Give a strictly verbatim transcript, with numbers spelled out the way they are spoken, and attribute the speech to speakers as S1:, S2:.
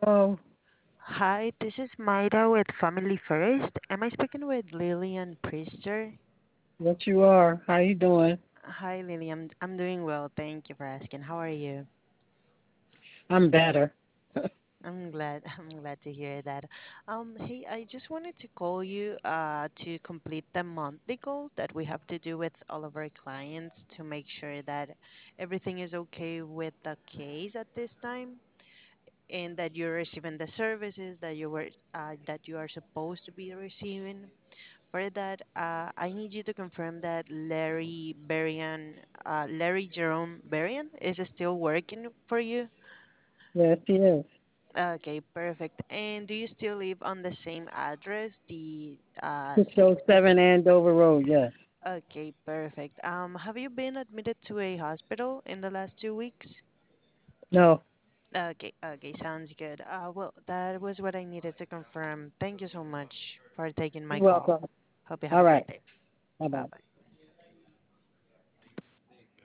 S1: Oh,
S2: Hi, this is Mayra with Family First. Am I speaking with Lillian Priester?
S1: yes, you are. How you doing?
S2: Hi, Lillian. I'm doing well. Thank you for asking. How are you?
S1: I'm better.
S2: I'm glad. I'm glad to hear that. Um, hey, I just wanted to call you uh, to complete the monthly goal that we have to do with all of our clients to make sure that everything is okay with the case at this time, and that you're receiving the services that you were uh, that you are supposed to be receiving. For that, uh, I need you to confirm that Larry Berrien, uh, Larry Jerome Berrien, is still working for you.
S1: Yes, he is.
S2: Okay, perfect. And do you still live on the same address? The uh,
S1: six
S2: six.
S1: oh seven Andover Road. Yes.
S2: Okay, perfect. Um, have you been admitted to a hospital in the last two weeks?
S1: No,
S2: Okay, okay, sounds good. Uh, well, that was what I needed to confirm. Thank you so much for taking my
S1: you're
S2: call.
S1: welcome.
S2: Hope you have
S1: All
S2: a
S1: right.
S2: great day.
S1: Bye
S2: Bye
S1: bye.
S2: bye.